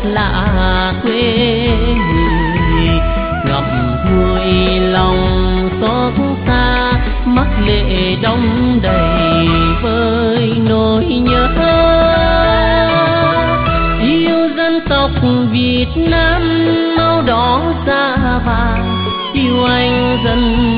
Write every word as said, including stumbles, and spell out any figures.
lạ quê người, ngậm ngùi lòng xót xa, mắt lệ đong đầy với nỗi nhớ. Yêu dân tộc Việt Nam máu đỏ da vàng, yêu anh dân